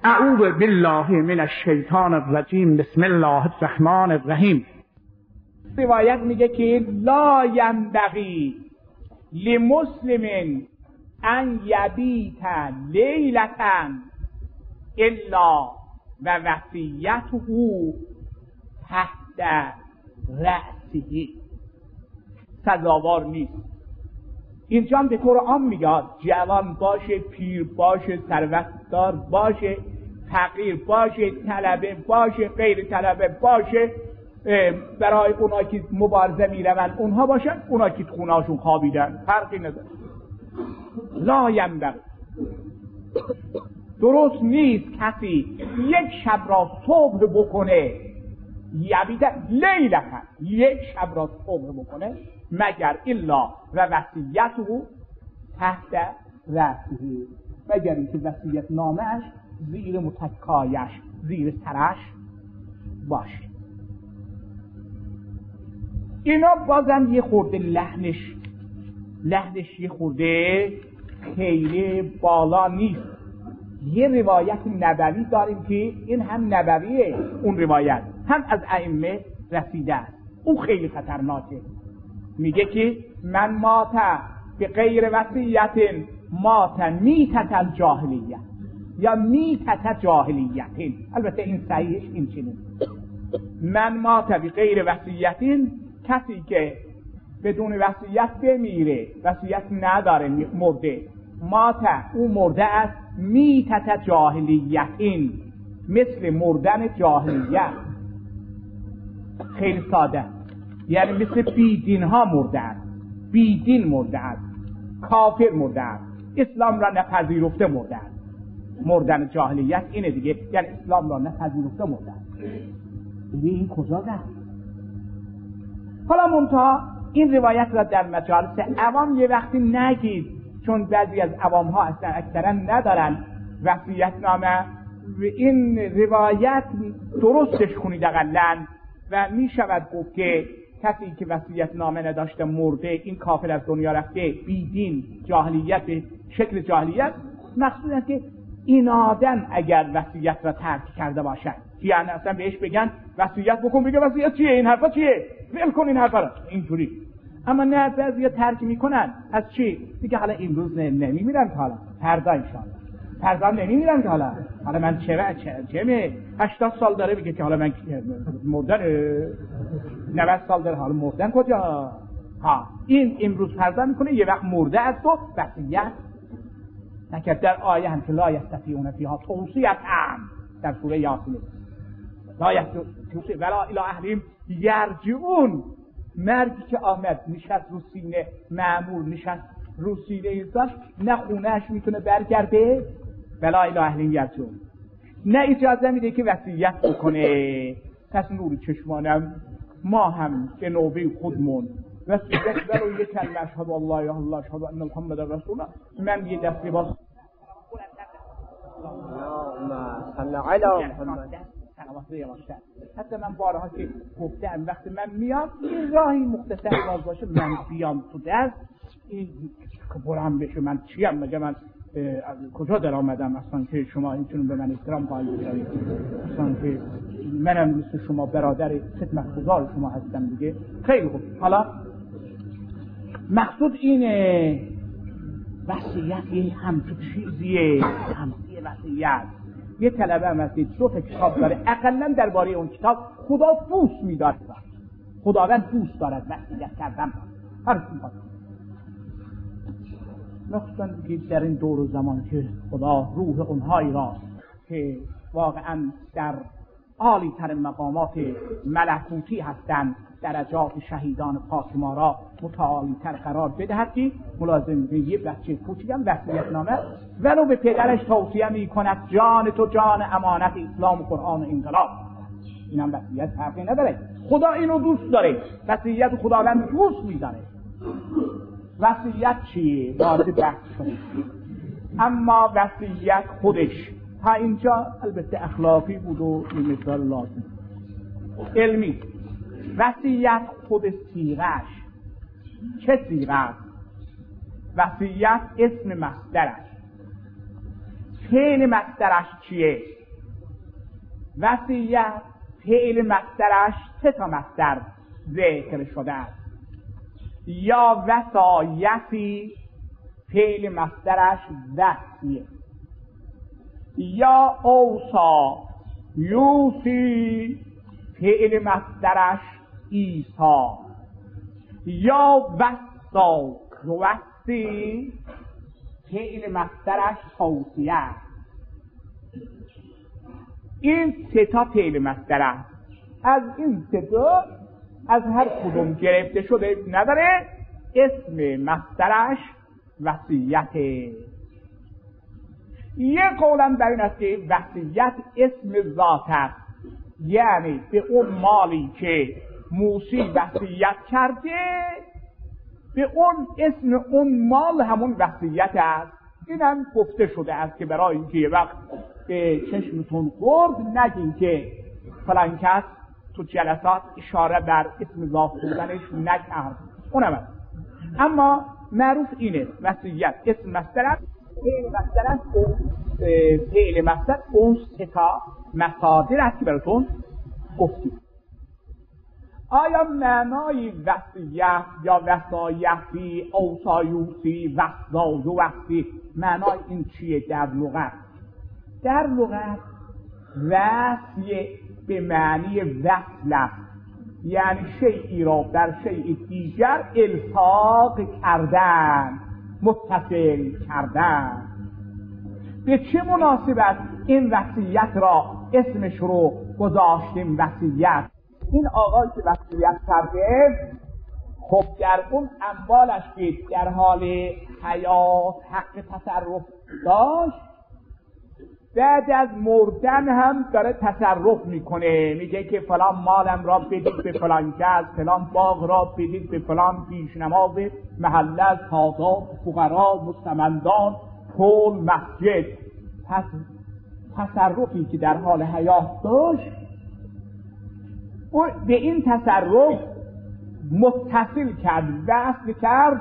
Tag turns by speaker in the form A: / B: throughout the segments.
A: اعوذ بالله من الشیطان الرجیم. بسم الله الرحمن الرحیم. روایت میگه که لا ینبغی لمسلم ان یبیت لیلة الا و وصیته تحت رأسه. سزاوار نیست. اینجا هم به طور عام میگه جوان باشه، پیر باشه، ثروتدار باشه، فقیر باشه، طلبه باشه، غیر طلبه باشه، برای اونا که مبارزه میرون اونها باشن، اونا که خونهاشون خوابیدن، فرقی نداره. لا ینبغی، درست نیست کسی یک شب را صبح بکنه، یبیت لیلة، یک شب را صبح بکنه، مگر الا و وصیته تحت رأسه، مگر اینکه وصیت نامه‌اش زیر متکایش، زیر سرش باشه. اینا بازم یه خورده لحنش یه خورده خیلی بالا نیست. یه روایت نبوی داریم که این هم نبویه، اون روایت هم از ائمه رسیده است، اون خیلی خطرناکه. میگه که من مات به غیر وصیت مات میتت الجاهلیه یا میتت جاهلیت. البته این صحیحش این چنین، من مات به غیر وصیت، کسی که بدون وصیت بمیره، وصیت نداره، مرده، مات، او مرده است، میتت جاهلیت، مثل مردن جاهلیت. خیلی ساده، یعنی مثل بیدین ها مرده است، بیدین مرده است، کافر مرده است، اسلام را نپذیرفته مرده است. مردن جاهلیت اینه دیگه، یعنی اسلام را نپذیرفته مرده است. این کجا ده؟ حالا منتها این روایت را در مجالس عوام یه وقتی نگید، چون بعضی از عوام ها اصلا اکثرا ندارن وصیت نامه. و این روایت درستش خونید اقلن و می شود گفت که کسی که وصیت نامه نداشته مرده، این کافر از دنیا رفته، بیدین، جاهلیت، شکل جاهلیت. مقصود است که این آدم اگر وصیت را ترک کرده باشد، یعنی اصلا بهش بگن وصیت بکن، بگه وصیت چیه، این حرفا چیه، ول کن این حرفا را، اینجوری. اما نه، بعضیا ترک میکنن. از چی؟ دیگه حالا امروز نمیمیرن، حالا فردا ان شاء الله، فردا نمیمیرن که حالا من چه 80 سال داره میگه که حالا من مردن 90 سال داره، حالا مردن کجا؟ این امروز فردا میکنه، یه وقت مرده است و وصیت نکرد. در آیه هم که لا یستطیعون فیها توصیة در سوره یاسین، لا یستطیعون ولا الی اهلهم یرجعون. مرگی که آمد نشست رو سینه مأمور، نشست رو سینه ایزاش، نه خونهش میتونه برگرده، ولا الی اهلهم یرجعون، نه اجازه میده که وصیت بکنه. پس نور چشمانم ما هم به نوبه خودمون وصیت برای یک کلمه اشهد الله اله الا الله اشهد ان محمد رسول الله، من یه دستی باز
B: اللهم صل علی محمد.
A: حتی من بارها که گفتم وقتی من میام این راهی مختصر باز باشه، من بیام تو دست این برام بشه من چیم، مگه من از کجا در آمدم اصلا که شما اینچنون به من احترام قائل بشید، اصلا که منم مثل شما برادر خدمتگزار شما هستم دیگه. خیلی خوب. حالا مقصود اینه وصیت همچون چیزیه، همچون وصیت. یه طلبه هم هستید 2 کتاب داره، اقلا درباره اون کتاب خدا دوست می‌دارد، خداوند دوست دارد وصیت کردن. هر چیز مخصوصا که در این دور و زمان که خدا روح اونهایی راست که واقعا در عالی تر مقامات ملکوتی هستند، درجات شهیدان پاک ما را متعالی تر قرار بدهد که ملازم به یه بچه کوچیکم وصیت نامه ولو به پدرش توصیه می کند جان تو جان امانت اسلام و قرآن و انقلاب. این هم وصیت فرقی نداره، خدا اینو دوست داره، وصیت خداوند دوست می‌داره. وصیت چیه؟ وارد بحث کنیم. اما وصیت خودش تا اینجا البته اخلاقی بود و این مثال لازم علمی. وصیت خود صیغه‌اش چه صیغه است؟ وصیت اسم مصدر است فعل مصدرش چیه؟ وصیت فعل مصدرش 3 تا مصدر ذکر شده است. یا وصایتی فعل مصدرش وصیه، یا اوصا یوصی فعل مصدرش ایصا، یا وصا یوصی فعل مصدرش توصیه. این 3 تا فعل مصدر است. از این 3 تا از هر کدوم گرفته شده نداره، اسم مصدرش وصیته. یه قولم در این است که وصیت اسم ذات است، یعنی به اون مالی که موسی وصیت کرده به اون اسم اون مال همون وصیت است. اینم گفته شده است که برای اینکه یه وقت به چشمتون خورد نگین که فلان کس تو جلسات اشاره بر اسم ذات بودنش نکرد، اونم است. اما معروف اینه وصیت اسم مصدر است، فعل مصدر اون 3 تا مصادر است که براتون گفتیم. آیا معنای وصیت یا وصایتی، اوصایوسی، وصا و وصی معنای این چیه در لغت؟ در لغت وصی به معنی وصل است، یعنی شیئی را در شیء دیگر الحاق کردن، متصل کردن. به چه مناسبت این وصیت را اسمش رو گذاشتیم وصیت؟ این آقای که وصیت کرده خب در اون اموالش که در حال حیات حق تصرف داشت، بعد از مردن هم داره تصرف میکنه، میگه که فلان مالم را بدید به فلان کس، فلان باغ را بدید به فلان پیشنماز محله، سادات، فقرا، مستمندان، پول، مسجد. پس تصرفی که در حال حیات داشت به این تصرف متصل کرد، وصل کرد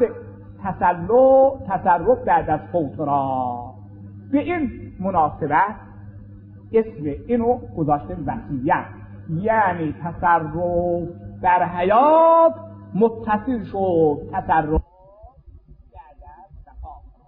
A: تصرف بعد از فوت را. به این مناسبت اسم اینو گذاشته وصیت، یعنی تصرف در حیات متصل شد، تصرف بعد از وفات.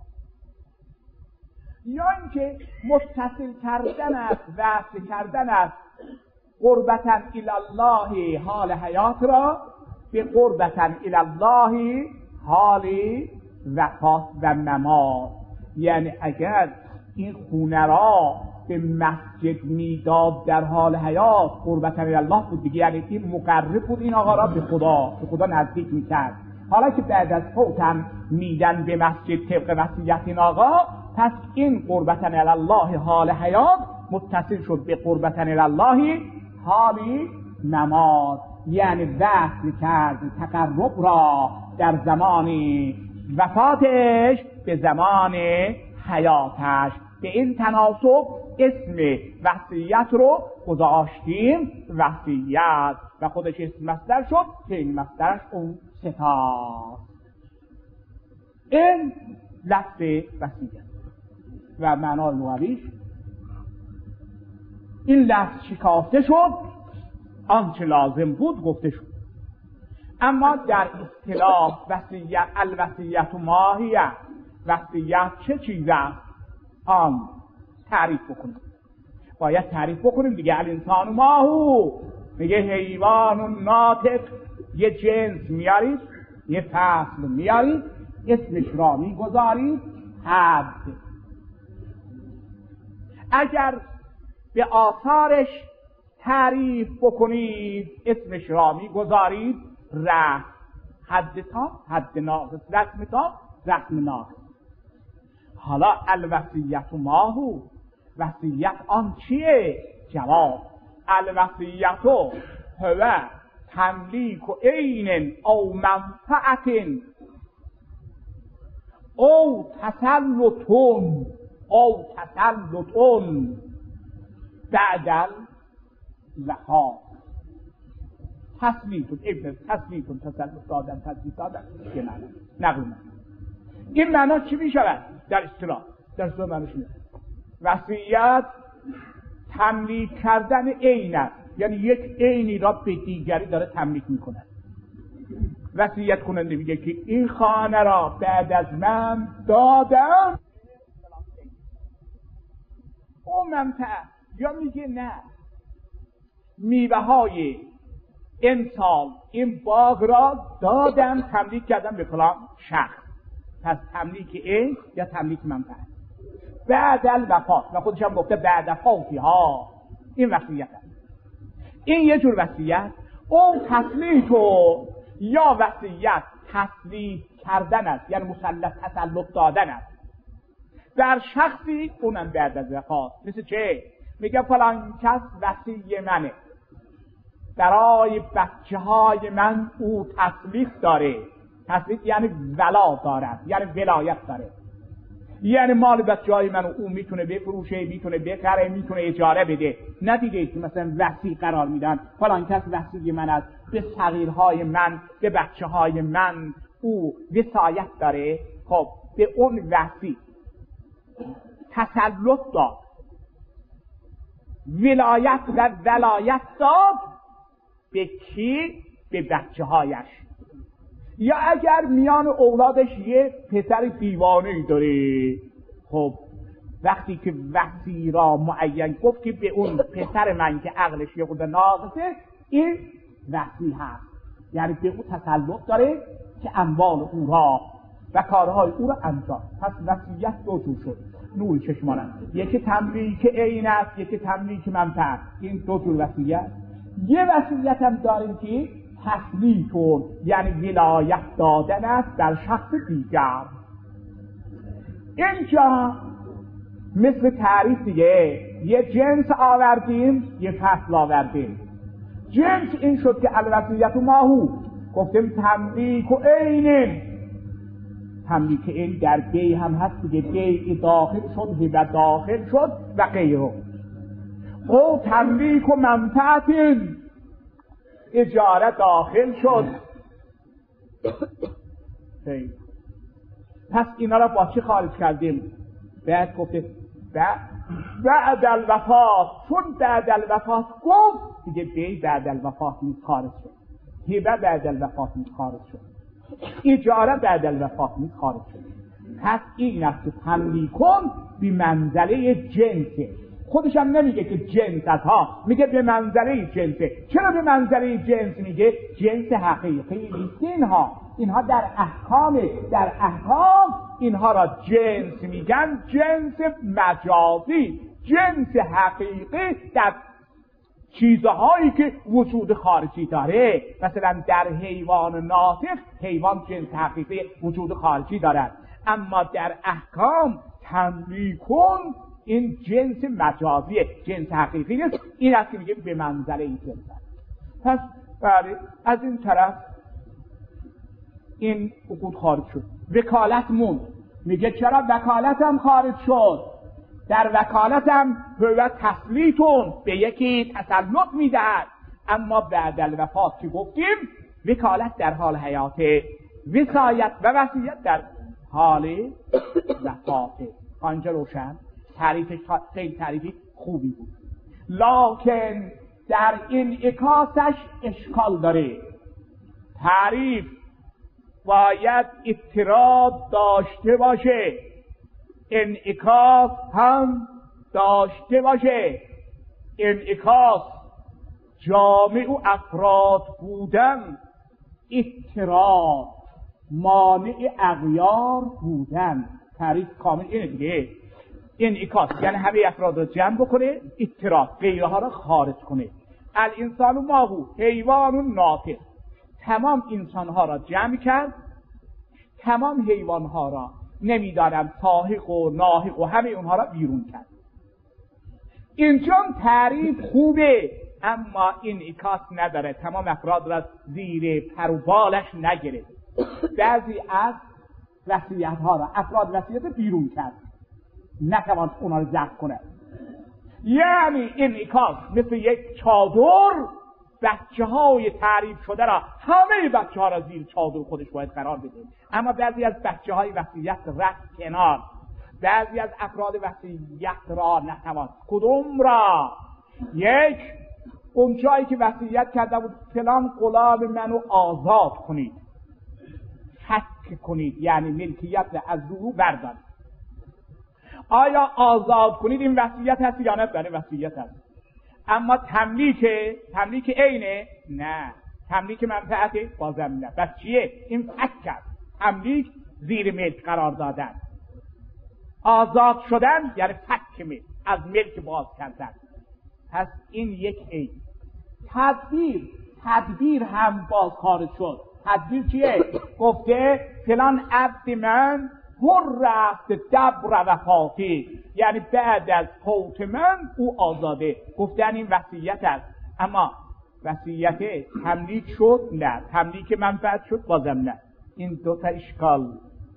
A: یا اینکه متصل کردن است، وصل کردن است قربتاً الی الله حال حیات را به قربتاً الی الله حال وفات و ممات. یعنی اگر این خونه را به مسجد میداد در حال حیات قربتاً الی الله بود دیگه، یعنی این مقرب بود این آقا را به خدا نزدیک میکرد. حالا که بعد از فوتم میدن به مسجد طبق وصیت این آقا، پس این قربتاً الی الله حال حیات متصل شد به قربتاً الی الله حالی نماز، یعنی وصل کرد تقرب را در زمان وفاتش به زمان حیاتش. به این تناسب اسم وصیت رو گذاشتیم وصیت و خودش اسم مصدر شد که این مصدرش اون 3 تا. این لفظ وصیت و معنای لغویش این لفظ شکافته شد، آنچه لازم بود گفته شد. اما در اصطلاح وصیت، الوصیت ماهیه، وصیت چه چیز است؟ آن تعریف بکنیم، باید تعریف بکنیم دیگه. الانسان ماهو، میگه حیوان ناطق، یه جنس میارید، یه فصل میارید، اسمش را میگذارید حد. اگر به آثارش تعریف بکنید اسمش را میگذارید رسم، حد تا حد ناقص، رسم تا رسم ناقص. حالا الوصیت ماهو، وصیت آن چیه؟ جواب الوصیت هو تملیک عین او منفعت او تسلط بعد الوفات. تسلط دادن که نقل. این معنا چی می شود در اصطلاح؟ در اصطلاح معنیش اینه وصیت تملیک کردن عین است، یعنی یک عینی را به دیگری داره تملیک میکنه. وصیت کننده میگه که این خانه را بعد از من دادم اون منفعه، یا میگه نه میوه های امسال این باغ را دادم تملیک کردم به فلان شخص. پس تملیک این یا تملیک منفعه. بعد الوفات و خودش هم گفته بعد فوتی ها، این وصیت است. این یه جور وصیت. اون تسلیط یا وصیت تسلیط کردن است، یعنی تسلط دادن است در شخصی، اونم بعد از وفات. مثل چه؟ میگه فلان کس وصی منه، برای بچه های من او تسلیط داره. تسلیط یعنی ولا دارد، یعنی ولایت داره، یعنی مال بچه های من او میتونه بفروشه، میتونه بخره، میتونه اجاره بده. ندیده که مثلا وصی قرار میدن فلان کس وصی من است، به صغیرهای من، به بچه های من او وصایت داره. خب به اون وصی تسلط داد، ولایت و ولایت داد. به کی؟ به بچه هایش. یا اگر میان اولادش یه پسر دیوانه‌ای داره، خب وقتی که وصی را معین گفت که به اون پسر من که عقلش یه خورده ناقصه، این وصی هست، یعنی به اون تسلط داره که اموال او را و کارهای او را انجام. پس وصیت دو جور شد، نور چشمانم. یکی تملیک عین است، یکی تملیک منفعه. این دو جور وصیت. یه وصیت هم داریم که تسلیط، یعنی ولایت دادن است در شخص دیگر. اینجا مثل تعریف دیگه یه جنس آوردیم، یه فصل آوردیم. جنس این شد که الوصیت و ماهو گفتیم تملیک و عین. تملیک عین در بی هم هست دیگه، بی داخل شد و داخل شد و غیره. او تملیک و منفعت اجاره داخل شد. پس اینا را با چی خارج کردیم؟ بعد گفته بعد الوفات. چون بعد الوفات گفت دیگه بی بعد الوفات نیست خارج شد، هبه بعد الوفات نیست خارج شد، اجاره بعد الوفات نیست خارج شد. پس این است که تملیکون بی منزله جنسه. خودش هم نمیگه که جنس است ها، میگه به منزله جنسه. چرا به منزله جنس میگه؟ جنس حقیقی نیست. اینها در احکام اینها را جنس میگن، جنس مجازی. جنس حقیقی در چیزهایی که وجود خارجی داره. مثلا در حیوان ناطق، حیوان جنس حقیقی وجود خارجی دارد، اما در احکام تملیکون این جنس مجازیه، جنس حقیقی نیست. این است که میگه به منزله این جنس است. پس بله، از این طرف این عقود خارج شد. وکالت موند. میگه چرا وکالتم خارج شد؟ در وکالتم هو تسلیطون، به یکی تسلط میدهد، اما بعد الوفات که گفتیم وکالت در حال حیاته، وصایت و وصیت در حال وفاته. آنجا روشن. تعریفش خیلی تعریفی خوبی بود، لکن در انعکاسش اشکال داره. تعریف باید اضطراد داشته باشه، انعکاس هم داشته باشه. انعکاس جامع و افراد بودن، اضطراد مانع اغیار بودن. تعریف کامل اینه دیگه. انعکاس یعنی همه افراد را جمع بکنه، اضطراد غیرها را خارج کنه. الانسان و ماهو حیوان و ناطق، تمام انسانها را جمع کرد، تمام حیوانها را نمیدارم ساحق و ناحق و همه اونها را بیرون کرد. اینجا تعریف خوبه، اما انعکاس نداره، تمام افراد را زیر پر و بالش نگرفت. بعضی از وصیت‌ها را افراد وصیت بیرون کرد، نتوان اونا رو ضبط کنه. یعنی انعکاس مثل یک چادر، بچه های تعریف شده را، همه بچه ها را زیر چادر خودش باید قرار بده، اما بعضی از بچه های وصیت رفت کنار. بعضی از افراد وصیت را نتوان. کدوم را؟ یک، اون جایی که وصیت کرده بود فلان غلام منو آزاد کنید، فک کنید، یعنی ملکیت از رو بردارید. آیا آزاد کنید این وصیت هست یا نه؟ بله وصیت هست. اما تملیک عینه؟ نه. تملیک منفعته؟ بازم نه. بس چیه؟ این فک کرد. تملیک زیر ملک قرار دادن. آزاد شدن یعنی فک ملک، از ملک باز کردن. پس این یک عین. تدبیر هم باز کار شد. تدبیر چیه؟ گفته فلان عبد من هر رفت دبر وفاتی، یعنی بعد از فوت من او آزاده. گفتن این وصیت است. اما وصیت تملیک شد؟ نه. تملیک منفعت شد؟ بازم نه. این دوتا اشکال.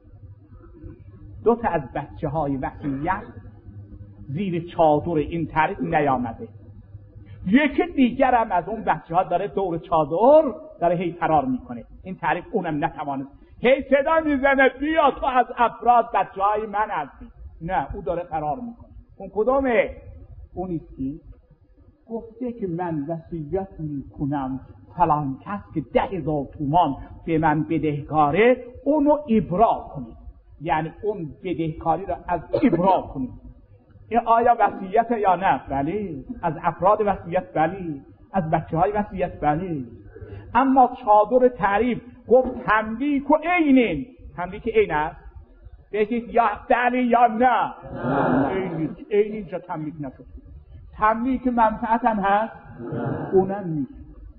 A: دوتا از بچه های وصیت زیر چادر این تعریف نیامده. یکی دیگر هم از اون بچه ها داره دور چادر داره هی فرار میکنه. این تعریف اونم نتوانست. هی صدا میزنه بیا تو از افراد بچه های من هستی. نه، او داره فرار میکنه. اون کدومه؟ اونیستی گفته که من وصیت میکنم فلان کس که 10,000 تومان به من بدهکاره اونو ابرا کنید، یعنی اون بدهکاری رو از ابرا کنید. این آیا وصیت یا نه؟ بله. از افراد وصیت بله. از بچه های وصیت بله. اما چادر تعریف گفت تملیک و عینین. تملیک عین است؟ بگید یا بله یا نه. عین اینجا تملیک نشد. تملیک منفعت هم هست؟ اونم نیست.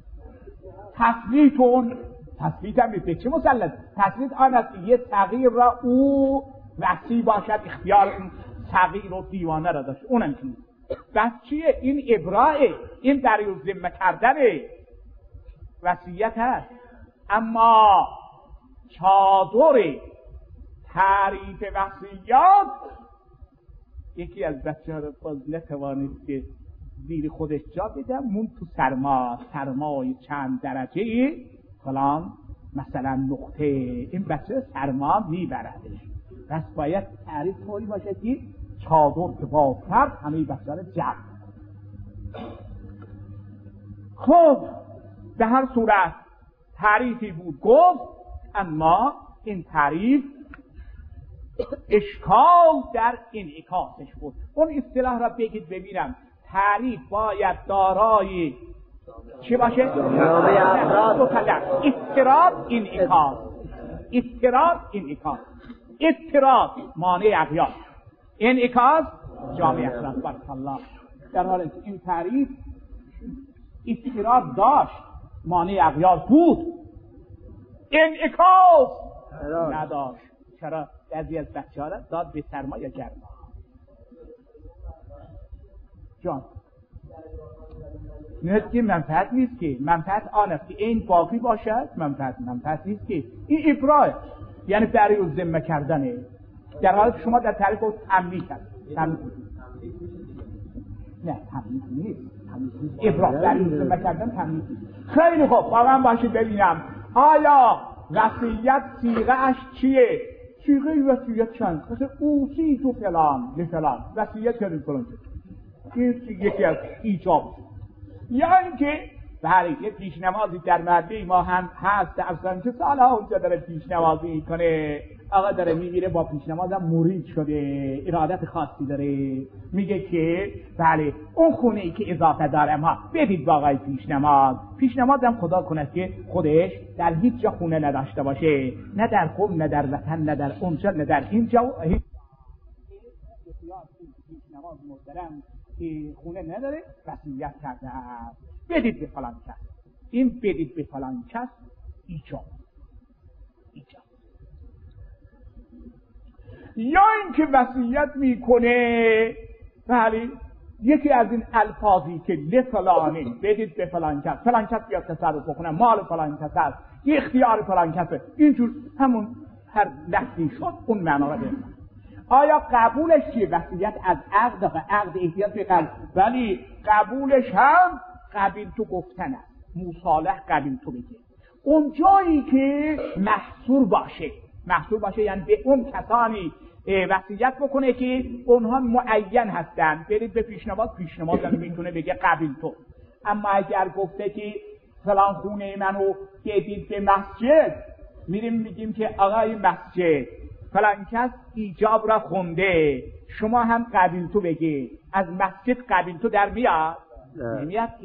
A: تسلیت هم نیست. چه مسلط؟ تسلیت آن است یه تغییر را او وصی باشد، اختیار این تغییر و دیوانه را داشت. اونم که نیست. بس چیه؟ این ابراء، این دریو ذمه کردنه. وصیت هست. اما چادر تعریف وصیت یکی از بچه ها رو باز نتوانید که زیر خودش جا بدم، مون تو سرمای چند درجه فلان مثلا نقطه، این بچه سرما میبردش. پس باید تعریف طوری باشه که چادر که باز کرد همه بچه ها رو جمع. خب به هر صورت تعریفی بود گفت، اما این تعریف اشکال در انعکاسش بود. اون اصطلاح را بگید ببینم. تعریف باید دارای چی باشه؟ اضطراد انعکاس. اضطراد مانع اغیار، انعکاس جامع اخلاق. بارک الله. در حالی که این تعریف اضطراد داشت، مانع اغیار بود، انعکاس نداشت. چرا؟ بعضی از بچه ها را داد به سرما یا گرما. جان نه که منفعت نیست، که منفعت آن است که این باقی باشد. منفعت نیست که این ابراء، یعنی برای او ذمه کردنه. در حالی که شما در تعریف او تملیک هست. نه تملیک نیست. ابراء برای او ذمه کردن تملیک نیست. خیلی خوب، با من باشید ببینم آیا وصیت صیغه اش چیه؟ صیغه وصیت چند؟ مثل اوصی تو فلان لفلان، وصیت کردید فلان چه. یکی از ایجاب. یا اینکه بله یه پیشنمازی در مدرسه ما هم هست، اصلا که سالها اونجا داره پیشنمازی میکنه، آقا داره میگیره با پیشنماز هم مرید شده، ارادت خاصی داره، میگه که بله اون خونه ای که اضافه داره ما بدید با آقای پیشنماز هم خدا کنه که خودش در هیچ جا خونه نداشته باشه، نه در قوم، نه در وطن، نه در اونجا، نه در اینجا. پیشنماز محترم که خونه نداره وصیت کرده است، بدید به فلان کس. این بدید به فلان کس ایجاب. یا اینکه وصیت میکنه بله یکی از این الفاظی که لفلانه، بدید به فلان کس، فلان کس بیاد تصرف بکنه، مال فلان کس هست، یه اختیار فلان کسه، اینجور همون هر لفظی شد اون معنا رو داره. آیا قبولش چیه؟ وصیت از عقد احتیاط به قبول، ولی قبولش هم قبیل تو گفتن است، مصالح قبیل تو بگه. اون جایی که محصور باشه یعنی به اون کسانی وصیت بکنه که اونها معین هستن، برید به پیشنماز میتونه بگه قبیل تو. اما اگر گفته که فلان خونه منو بدید به مسجد، میریم میگیم که آقای مسجد فلان کس ایجاب را خونده، شما هم قبیل تو بگی، از مسجد قبیل تو در میاد؟ نمیاد که.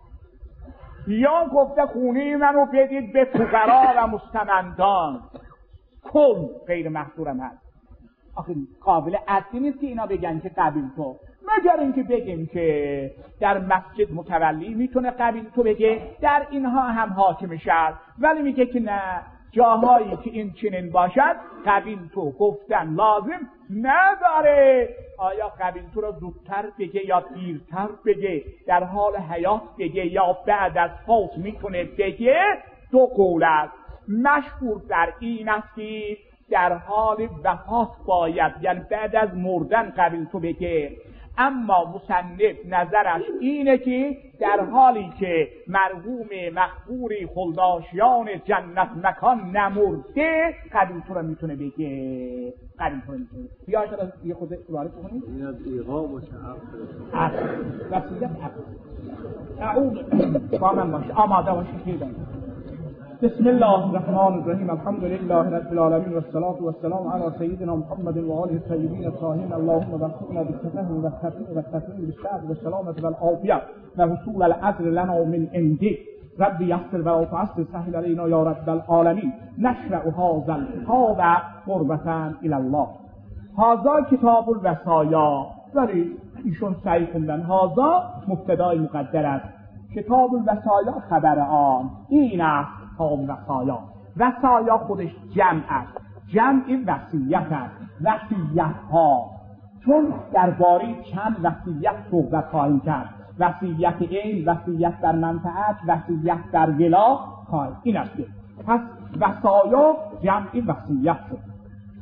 A: یا گفته خونه منو بدید به فقرا و مستمندان، کل غیر محصورم هست. آخه قابل عدلی نیست که اینا بگن که قبیل تو، مگر اینکه بگیم که در مسجد متولی میتونه قبیل تو بگه، در اینها هم حاکم شد. ولی میگه که نه، جاهایی که این چنین باشد قبیل تو گفتن لازم نداره. آیا قبیل تو را زودتر بگه یا دیرتر بگه، در حال حیات بگه یا بعد از فوت میتونه بگه؟ دو قول است. مشهور در این است که در حال وفات باید، یعنی بعد از مردن قبیل تو بگه. اما مصنف نظرش اینه که در حالی که مرحوم مقبوری خلداشیان جنت مکان نمرده قبیل تو را میتونه بگه. قبیل تو را میتونه بیا شده یه خود عبارت کنید.
B: این از ایغام و
A: عقل وسیلت عقل. اعوذ با من باشه، آماده باشی که بسم الله الرحمن الرحیم. الحمد لله رب العالمین والصلاة والسلام علی سیدنا محمد و آله الطیبین الطاهرین. اللهم وفقنا بالتفهم والتفهیم بالشعب والسلامة والعافیة و حصول العذر لنا من عندك. رب یسر و تعسر سهل علینا یا رب العالمین. نشرع هذا الکتاب قربة الی الله. هذا کتاب الوصایا، ولی ایشون سعی خوندن هذا مبتدای مقدر است، کتاب الوصایا خبر آن. این است کتاب وصایا. وصایا خودش جمع است، جمع وصیت است. وصیت ها، چون درباره چند وصیت صحبت خواهیم کرد، وصیت این، وصیت در منفعت، وصیت در ولا خواهیم. این است. پس وصایا جمع وصیت شد.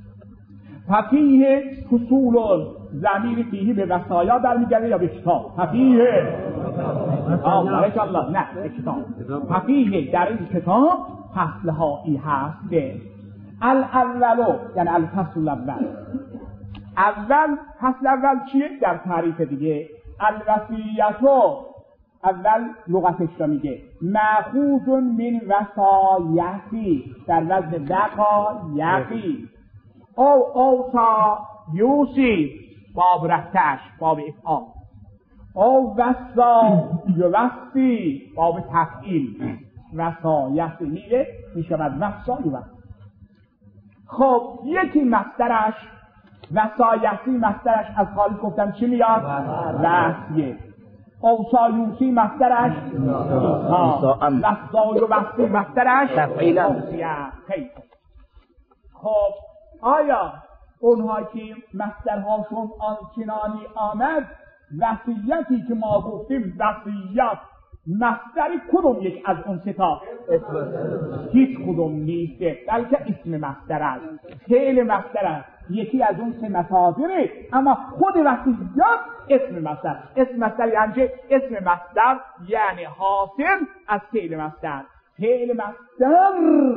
A: فقیه فصول ضمیر فیه به وصایا در میگره یا به کتاب؟ فقیه بارک الله، نه به کتاب. فقیه در این کتاب فصلهایی هست. الاولو یعنی الفصل الاول. اول فصل اول چیه؟ در تعریف دیگه. الوصیتو اول لغتش را میگه مأخوذ من وصایتی، در وزن وقایتی. او اوصا یوسی، باب رفتش، باب افعال. او وصا یوصی، باب تفعیل. وصایت میگه میشود وصا یوصی. خب یکی مصدرش وصایتی، مصدرش از خالص گفتم چی میاد؟ وصیه. اوصا یوصی مصدرش وصا یوصی مصدرش توصیه. خب آیا اونها که مصدرهاشون آنچنانی آمد، وصیتی که ما گفتیم وصیت مصدر کدوم یک از اون ستا؟ هیچ کدوم نیست، بلکه اسم مصدر است، فعل مصدر است، یکی از اون سه مصادره. اما خود وصیت اسم مصدر. اسم مصدر یعنی اسم مصدر یعنی حاصل از فعل مصدر. فعل مصدر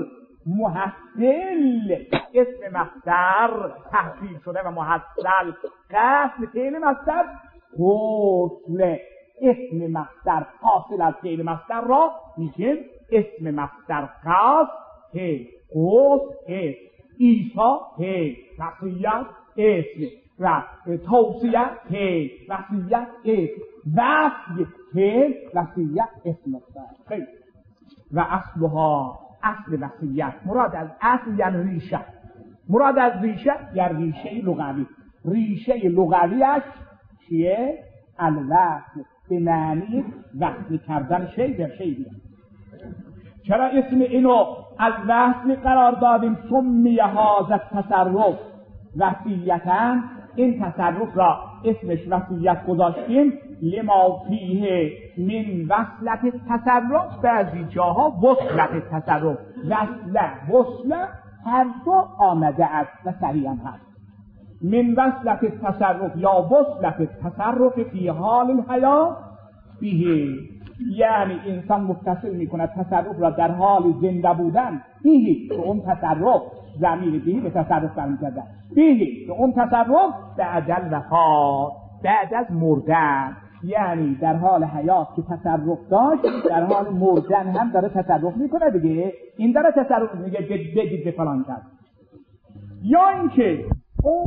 A: محصل، اسم مصدر تحصیل شده و محصل. قصد فعل مصدر حصل، اسم مصدر حاصل از فعل مصدر را میگیم اسم مصدر. قصد حصل، ایسا وصیت اسم و توصیه وصیت اسم، وصیت اسم مصدر. و اصلها، اصل وصیت مراد از اصل یعنی ریشه، مراد از ریشه یعنی ریشه لغوی. ریشه لغویش چیه؟ الوصل، به معنی وصل کردن شی به شی. چرا اسم اینو الوصل قرار دادیم؟ سمیه هذا التصرف وصیتاً، این تصرف را اسمش وصیت گذاشتیم. لما فیه من وصلت تصرف، بعضی جاها وصلت تصرف. وصل هر دو آمده است و سریعا هست. من وصلت تصرف یا وصلت تصرف فی حال الحیات به یعنی انسان متصل میکند تصرف را در حال زنده بودن بیهی به اون تصرف، ضمیر بیهی به تصرف برمیگردد، بیهی به اون تصرف بعد الوفات، بعد از مردن. یعنی در حال حیات که تصرف داشت در حال مردن هم داره تصرف میکنه دیگه. این داره تصرف میگه بگید به فلان کس. یا اینکه او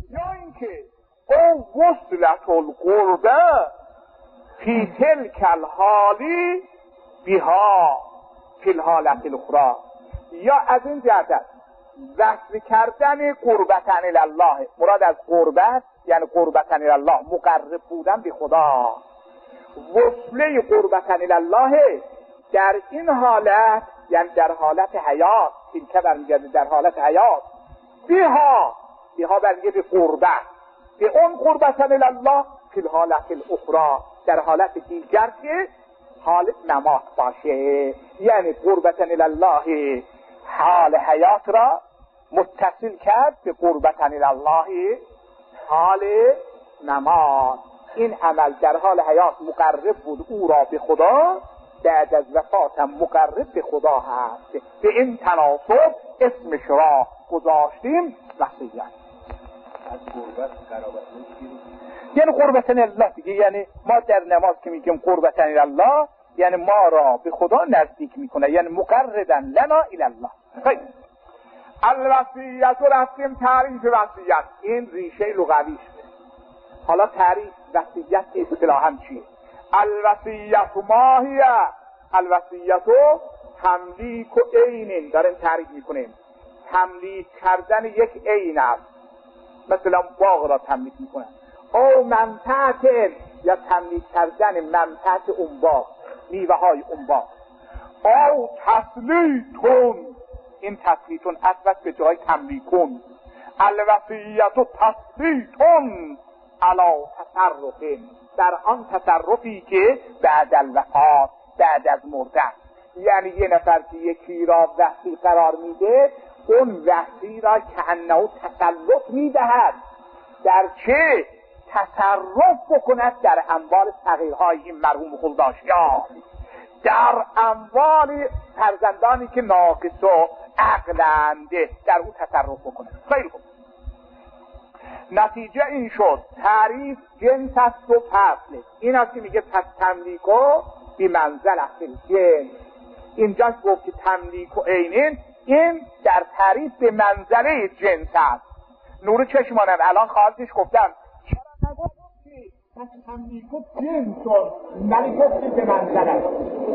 C: وصلت القربه فی تلک الحالی بها فی الحالت الاخرى، یا از این جهت وصل کردن قربتن الله، مراد از قربت یعنی قربتن الله مقرب بودن به خدا، وصله قربتن الله در این حالت یعنی در حالت حیات، این که برمیگرده در حالت حیات، بها برمیگرده قربت، به اون قربتن الله فی الحالت الاخرى، در حالت دیگر که حال نماز باشه. یعنی قربتن الله حال حیات را متصل کرد به قربتن الله حال نماز. این عمل در حال حیات مقرب بود او را به خدا، بعد از وفات هم مقرب به خدا هست. به این تناسب اسمش را گذاشتیم وصیت.
D: از قربت قرابت
C: یعنی قربتن الله دیگه، یعنی ما در نماز که میگیم قربتن الله یعنی ما را به خدا نزدیک میکنه، یعنی مقربا لنا الی الله. خیلی الوصیت رفتیم تعریف وصیت، این ریشه لغویش. حالا تعریف وصیت اصطلاحاً چیه؟ الوصیت ماهیه، الوصیت تملیک و عین، داریم تعریف میکنیم. تملیک کردن یک عین است، مثلا باغ را تملیک میکنن، او منفعت، یا تملیک کردن منفعت اون باغ، میوه های اون باغ. او تسلیتون، این تسلیتون اصلت به جای تملیکون. الوصیت و تسلیتون علا تصرفین، در آن تصرفی که بعد الوفات، بعد از مردن. یعنی یه نفر که یکی را وصی قرار میده، اون وصی را که انه تسلط میدهد در چه؟ تصرف بکند در اموال صغیرهای این مرحوم خلداشیان، در اموال فرزندانی که ناقص و عقلند، در او تصرف بکند. خیلی خوب. نتیجه این شد تعریف جنس است و فصل. این است که میگه پس تملیک و بی منزل است جنس. اینجاش گفت که تملیک و عینین، این در تعریف به منزله جنس است. نور چشمانم الان خواهدش گفتم چرا نگفتی پس تملیک و جنس و ولی گفتی به منزله است.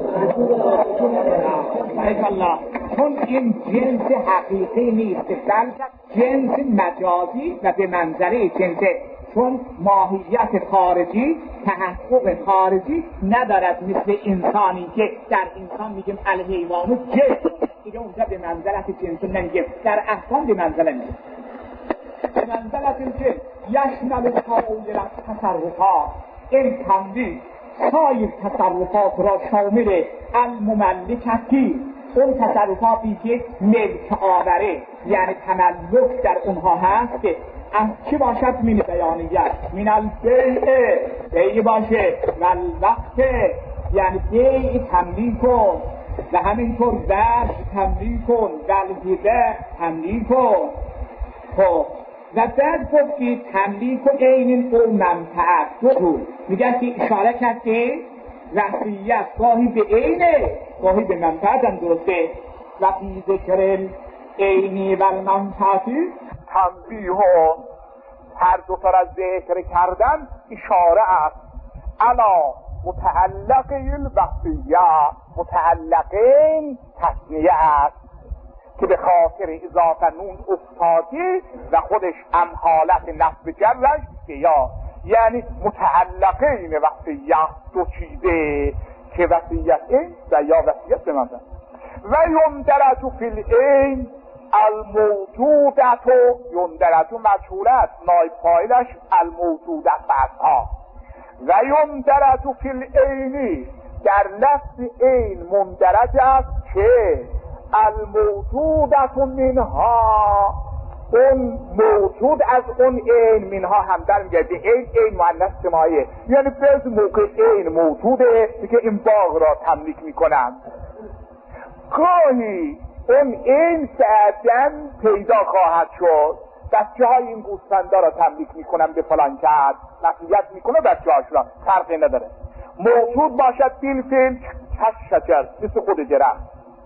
C: چون این جنس حقیقی نیست، بلکه جنس مجازی و به منزله جنسه. چون ماهیت خارجی، تحقق خارجی ندارد، مثل انسانی که در انسان میگیم الحیوان جنس، دیگه اونجا به منزلت جنس نمیگیم، در احکام به منزله میگیم. به منزلت جنس یشمل سایر تصرفات، این تملیک سایر تصرفات را شامل المملکتی، اون تصرفاتی که ملک آوره یعنی تملک در اونها هست، که از چی باشد؟ من بیانیت، من البیع، بیع باشه، و الوقت یعنی بیع تملیک کن، و همینطور وجه تملیک کن، و الهبه تملیک کن. خب و بعد گفت که تملیک و عین او منفعت دو میگه که اشاره کرد که وصیت گاهی به عینه گاهی به منفعت هم درسته. و فی ذکر عینی و منفعتی تنبیه و هر دو تا را ذکر کردن اشاره است علا متعلقه الوصیه، متعلقین تصمیه است که به خاطر اضافه نون افتادی و خودش هم حالت نصب جرش یا، یعنی متعلقین وصیه دو چیزه که وصیت این و یا وصیت به من دن. و یندرجو فی العین الموجودت و یندرجو مجهولت، نایب فاعلش الموجودت بعدها. و یندرجو فی العینی در لفظ عین مندرج است که الموجودت منها، اون موجود از اون عین منها هم در میگرده. عین مؤنث سمایه، یعنی بعضی موقع عین موجوده که این باغ را تملیک میکنن. گاهی اون عین بعداً پیدا خواهد شد، بچه های این گوسفندا را تملیک میکنن به فلان کس، نصیحت میکنه بچه هاش را، فرقی نداره. موجود باشد بالفعل کشجر، مثل خود درخت،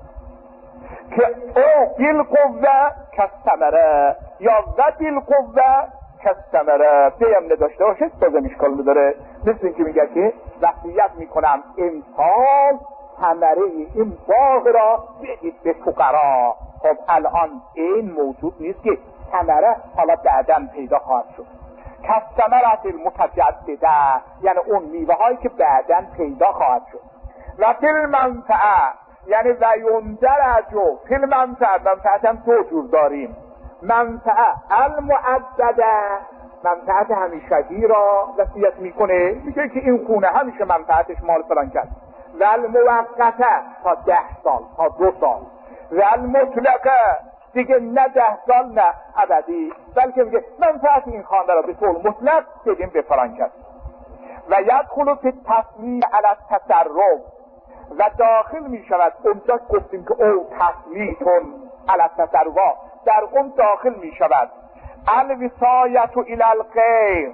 C: که او بالقوه کالثمره، یا و بالقوه کالثمره، پیم نداشته باشه تازه اشکال نداره. مثل این که میگه که وصیت میکنم امسال ثمره این باغ را بدید به فقرا. خب الان این موجود نیست که ثمره حالا بعداً پیدا خواهد شد. کالثمرة المتجدده، یعنی اون میوه هایی که بعداً پیدا خواهد شد. و فی المنفعه، یعنی و یندرج فی المنفعه، منفعت هم دو جور داریم. منفعه المعدده، منفعت همیشگی را وصیت میکنه، میگه که این خونه همیشه منفعتش مال فلان کس. و الموقته تا 10 سال، تا 2 سال. و المطلقه دیگه نه 10 سال نه ابدی، بلکه میگه منفعت این خانه را به طور مطلق بدیم به فلان کس. و یدخل فی التصمیه علی التصرف، و داخل میشود اونجا گفتیم که او تصمیتون علی التصرف، در اون داخل میشود الوصایت الی الغیر،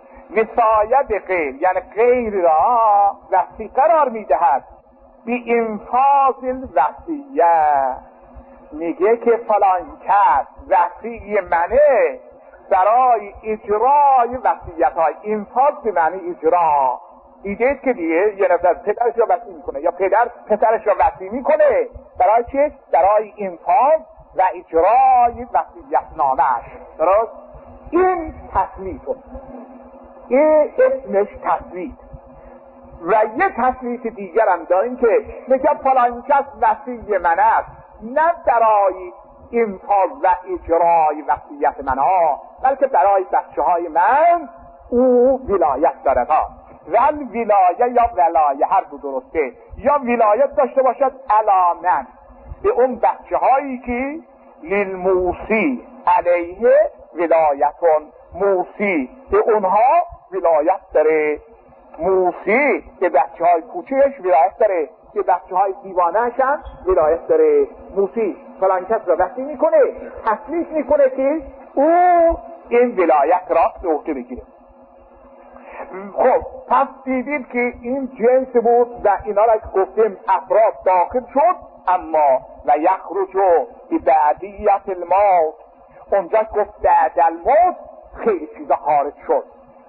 C: وصایت به غیر، یعنی غیر را وصی قرار میدهد بی انفاذ الوصیه. میگه که فلان کس وصی منه برای اجرای وصیت های. انفاذ به معنی اجرا. ایده که دیگه یه نفر پدرش را وصی میکنه یا پدر پسرش را وصی میکنه برای چه؟ برای انفاذ و اجرای وصیت نامش. درست؟ این تصمیتون، این اسمش تصمید. و یه تصمید دیگر هم داریم که میگه فلان کس وصی من است، نه برای انفاذ و اجرای وصیت من ها، بلکه برای بچه های من او ولایت دارد ها. ول ولایه یا ولایه هر دو درسته، یا ولایت داشته باشد علامن به اون بچه هایی که للموسی علیه ولایتون، موسی به اونها ولایت داره، موسی به بچه های کوچهش ولایت داره، که بچه های دیوانهش هم ولایت داره. موسی فلان کس را وصی میکنه، تصریح میکنه که او این ولایت را به عهده بگیره. خب پس دیدید که این جنس بود و اینا را که گفتیم افراد داخل شد. اما و یخرج بعدیت الموت، اونجا گفت بعد الموت خیلی چیزا خارج شد.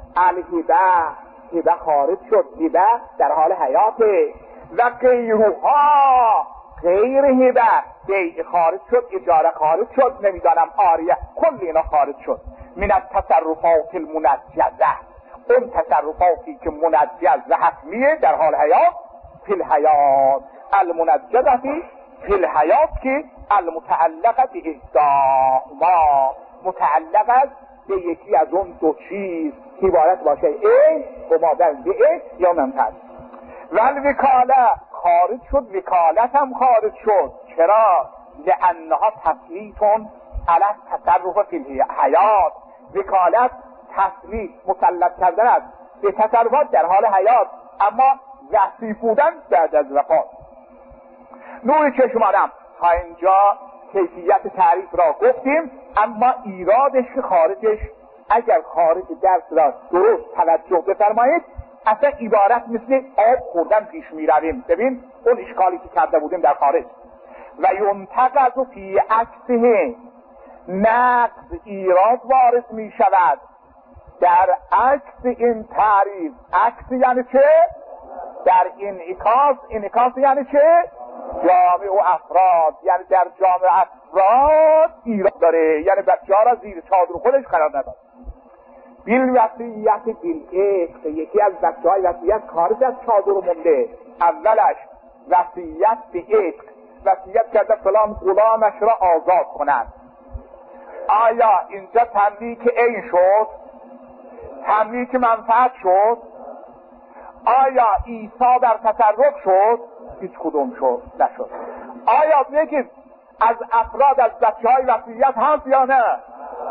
C: هبه خارج شد، هبه در حال حیاته. و غیرها، غیر هبه، بیع خارج شد، اجاره خارج شد، نمیدانم آریه، کل اینا خارج شد. من التصرفات المنجزه، اون تصرفاتی که منجزه حتمیه در حال حیات، فی الحیات المنجزه فی الحیات، که المتعلقه به احداهما، متعلق است به یکی از اون دو چیز که عبارت باشه این و مادر به این یا منفعت. والوکاله خارج شد، وکالت هم خارج شد. چرا؟ لانها تسلیتون علی التصرف فی الحیات. وکالت تسلیت، مسلط کردن است به تصرفات در حال حیات، اما وصی بودن بعد از وفات. نور چشمانم تا اینجا کیفیت تعریف را گفتیم، اما ایرادش که خارجش، اگر خارج درس را درست توجه بفرمایید، اصلا عبارت مثل آب خوردن پیش می رویم. ببین اون اشکالی که کرده بودیم در خارج. و ینتقض فی عکسه، نقض ایراد وارد می شود در عکس این تعریف. عکس یعنی چه؟ در انعکاس یعنی چه؟ جامع و افراد، یعنی در جامع افراد ایراد داره، یعنی بچه ها را زیر چادر خودش قرار نداد. بیل وصیت بیل عشق، یکی از بچه های وصیت خارج از چادر مونده. اولش وصیت به عشق، وصیت کرده فلان غلامش را آزاد کنند. آیا اینجا تملیک این شد؟ تملیک منفعت شد؟ آیا ایسا در تصرف شد؟ هیچ کدوم نشد. آیا یکی از افراد از بچه های وصیت هست یا نه؟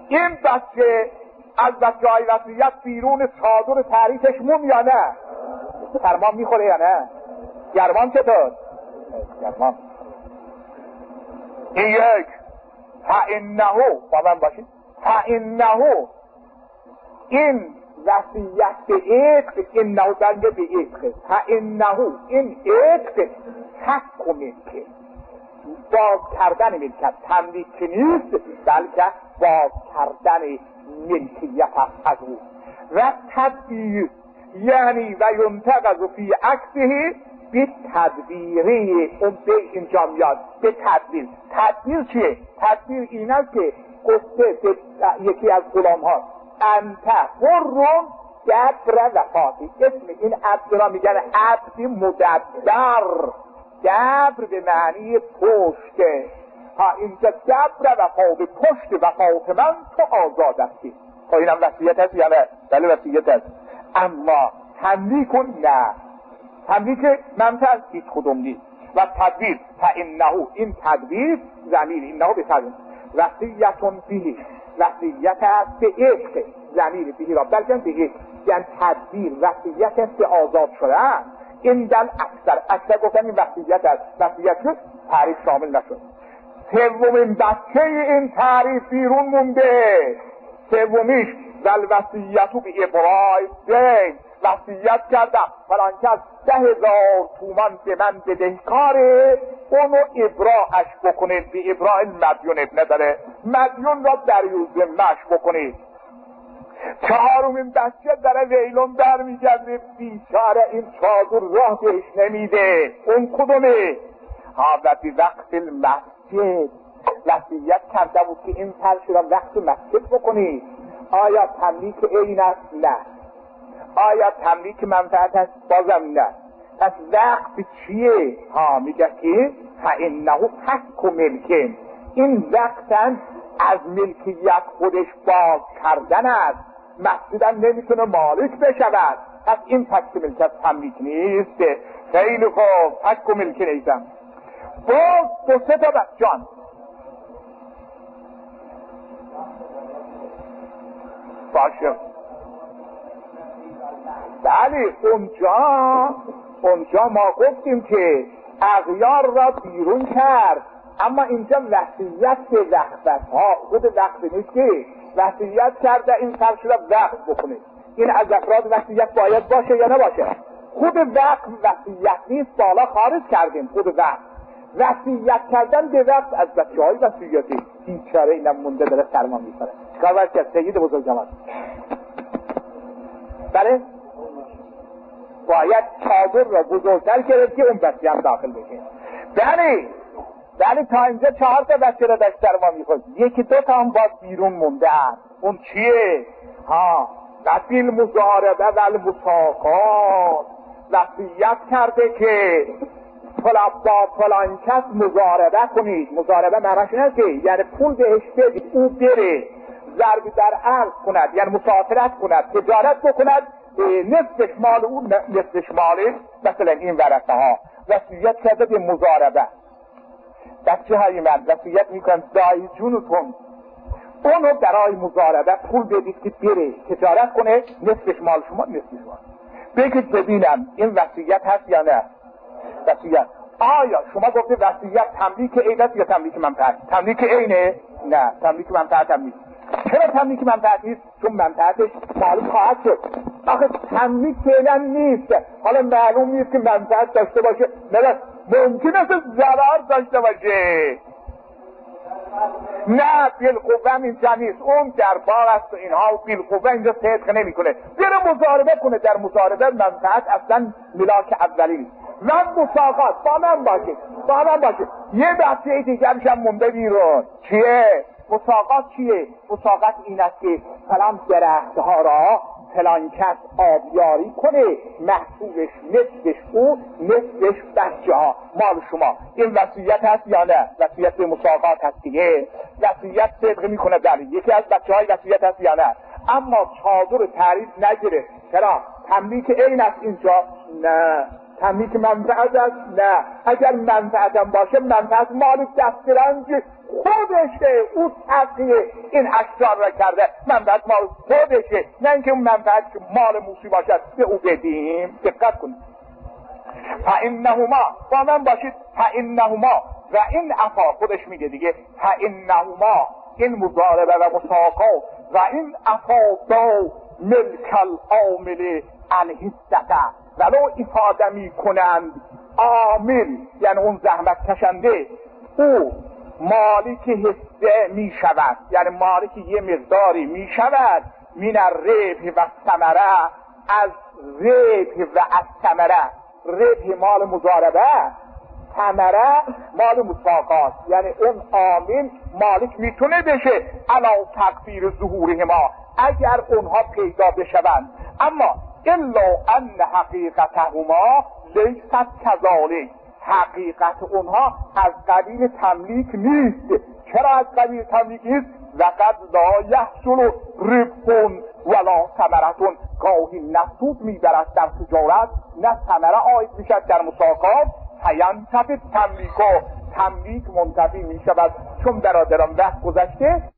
C: این بچه از بچه‌های وصیت بیرون چادر تعریفش مون یا نه؟ سرما میخوره یا نه؟ گرمان چطور؟ گرمان. این یک فإنه با من باشید فإنه این وصیت به عتق این نهو دنگه به عتق فإنه این عتق حق و ملکه باز کردن ملکت تملیک نیست بلکه باز کردن ملکیت از او و تدبیر یعنی و ینتقض فی عکسه به تدبیره اون به اینجا میاد به تدبیر. تدبیر چیه؟ تدبیر این است که گفته یکی از غلام ها انت حرم دبر وفاتی اسم این عبد را میگن عبد مدبر دبر به معنی پشت ها اینجا دبر وفا به پشت وفات من تو آزاد هستی. خب اینم وصیت هست یا نه؟ بله وصیت هست. اما تملیک کن نه تملیک منفعل هیچ کدوم نیست و تدبیر فإنه این تدبیر ضمیر اینه به تدبیر وصیتون بهی وصیت است به عشق ضمیر بهی را بلکن به عشق یعنی تدبیر وصیت است به آزاد شده این دل اکثر گفتن این وصیت است وصیت شد تعریف شامل نشد. سومین بچه این تعریف بیرون مونده سومیش ول وصیتو به ابرای دین وصیت کردم فلان کس 10,000 تومان به من بدهکاره اونو ابراعش بکنید به ابراع مدیون ابن داره مدیون را دریوزه مش بکنید. چهارمین بچه داره ویلون در میگرده بیچاره این چادر راه بهش نمیده اون کدومه؟ حاضرتی وقت المسجد وصیت کرده بود که این فرش را وقت مسجد بکنید. آیا تملیک این است؟ نه. آیا تملیک منفعت است؟ بازم نه. پس وقت چیه؟ میگه که فإنه حق و ملکه این وقتا از ملکیت خودش باز کردن است مسجدم نمیتونه مالک بشود پس این حق ملکت تملیک نیست. خیلی خوب حق و ملکه نیستم. باز 2-3 تا جان باشه بله اونجا ما گفتیم که اغیار را بیرون کرد اما اینجا وصیت به وقت ها خود وقت نیست که وصیت کرده این فرش را وقت بکنه این از افراد وصیت باید باشه یا نباشه؟ خود وقت وصیت نیست بالا خارج کردیم خود وقت وصیت کردن به وقت از بچه‌های وصیتی بیچاره اینم مونده داره سرما می‌خوره چیکار باید کرد سید بزرگوار؟ بله باید چادر را بزرگتر کرد که اون بچه هم داخل بشه. بله تا اینجا 4 تا بچه را داشت سرما می‌خورد 1-2 تا هم باز بیرون مونده هست. اون چیه؟ وسیل مزاربه و المساقات وصیت کرده که با فلان کس مزاربه کنید. مزاربه معنیش اینه که یعنی پول بهش بدید او بره ضرب در عرض کند یعنی مسافرت کند تجارت بکند نصفش مال او نصفش مال مثلا این ورقه ها وصیت کرده به مزاربه. بچه های من وصیت میکنم دایی جونتون اونو برای مزاربه پول بدید که بره تجارت کنه نصفش مال شما نصفش مال. بگید ببینم این وصیت هست یا نه؟ وصیت آیا شما گفتید وصیت تملیک عین است یا تملیک منفعت؟ تملیک عینه؟ نه تملیک منفعت هم نیست. چرا تملیک منفعت نیست؟ چون منفعتش معلوم خواهد شد. آخه تملیک فعلا نیست حالا معلوم نیست که منفعت داشته باشه نه ممکن است ضرر داشته باشه. نه بالقوه اینجا نیست اون در باغ است و اینها بالقوه اینجا صدق نمیکنه بره مزاربه کنه در مزاربه منفعت اصلا ملاک اولی نیست. من مساقات با من باشه یه بحثی دیگرش هم مونده بیرون چیه؟ مساقات چیه؟ مساقات این است که فلان درخت ها را فلان کس آبیاری کنه محصولش نصفش او نصفش بچه ها مال شما. این وصیت هست یا نه؟ وصیت به مساقات هست دیگه وصیت صدق میکنه در یکی از بچه های وصیت هست یا نه؟ اما چادر تعریف نگیره چرا؟ تملیک این است اینجا نه تملیک منفعت است؟ نه. اگر منفعتم باشه منفعت مال دسترنج خودشه، او تقیه این اشجار را کرده، منفعت مال خودشه، نه اینکه اون منفعت که مال موسی باشد به او بدیم. دقت کنید. فانهما با من باشید. فانهما و این عفا خودش میگه دیگه، فانهما این مضاربه و مساقا و این افادا ملک العامل الحسته ولو افاده می کنند عامل یعنی اون زحمت کشنده او مالک حصه می شود، یعنی مالک یه مقداری می شود من الربح و ثمره، از ربح و از ثمره. ربح مال مضاربه، ثمره مال مساقات، یعنی اون عامل مالک میتونه بشه علا تقدیر ظهورهما اگر اونها پیدا بشوند. اما الا ان حقیقتهما لیست کذالک، حقیقت اونها از قبیل تملیک نیست. چرا از قبیل تملیک نیست؟ وقد لا یحصل ربح ولا ثمرة، گاهی نه سود میبرد در تجارت نه ثمره آید میشد در مساقات. فینتفی تملیک منتفی میشود. چون برادران وقت گذشته